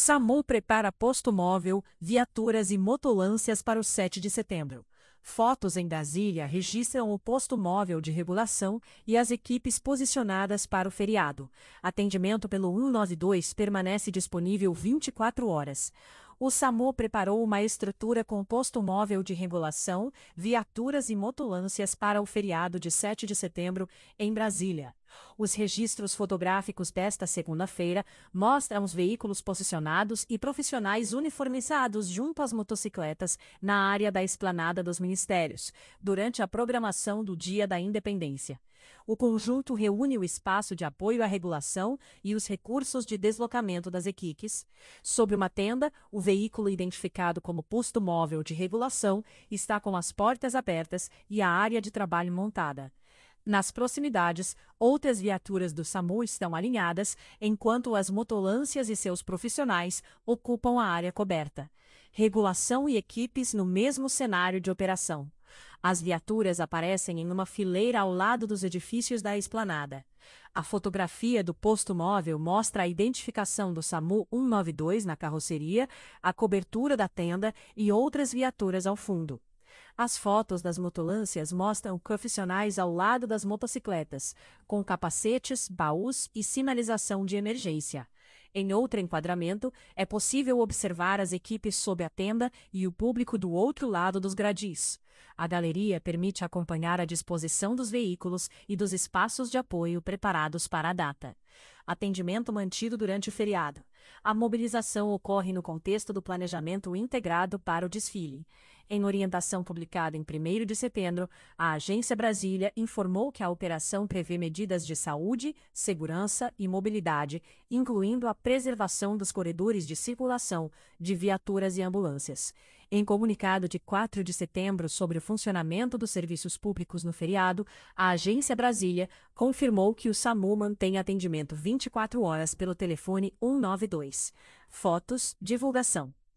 SAMU prepara posto móvel, viaturas e motolâncias para o 7 de setembro. Fotos em Brasília registram o posto móvel de regulação e as equipes posicionadas para o feriado. Atendimento pelo 192 permanece disponível 24 horas. O SAMU preparou uma estrutura com posto móvel de regulação, viaturas e motolâncias para o feriado de 7 de setembro, em Brasília. Os registros fotográficos desta segunda-feira mostram os veículos posicionados e profissionais uniformizados junto às motocicletas na área da esplanada dos ministérios, durante a programação do Dia da Independência. O conjunto reúne o espaço de apoio à regulação e os recursos de deslocamento das equipes. Sobre uma tenda, o veículo identificado como posto móvel de regulação está com as portas abertas e a área de trabalho montada. Nas proximidades, outras viaturas do SAMU estão alinhadas, enquanto as motolâncias e seus profissionais ocupam a área coberta. Regulação e equipes no mesmo cenário de operação. As viaturas aparecem em uma fileira ao lado dos edifícios da esplanada. A fotografia do posto móvel mostra a identificação do SAMU 192 na carroceria, a cobertura da tenda e outras viaturas ao fundo. As fotos das motolâncias mostram profissionais ao lado das motocicletas, com capacetes, baús e sinalização de emergência. Em outro enquadramento, é possível observar as equipes sob a tenda e o público do outro lado dos gradis. A galeria permite acompanhar a disposição dos veículos e dos espaços de apoio preparados para a data. Atendimento mantido durante o feriado. A mobilização ocorre no contexto do planejamento integrado para o desfile. Em orientação publicada em 1º de setembro, a Agência Brasília informou que a operação prevê medidas de saúde, segurança e mobilidade, incluindo a preservação dos corredores de circulação, de viaturas e ambulâncias. Em comunicado de 4 de setembro sobre o funcionamento dos serviços públicos no feriado, a Agência Brasília confirmou que o SAMU mantém atendimento 24 horas pelo telefone 192. Fotos, divulgação.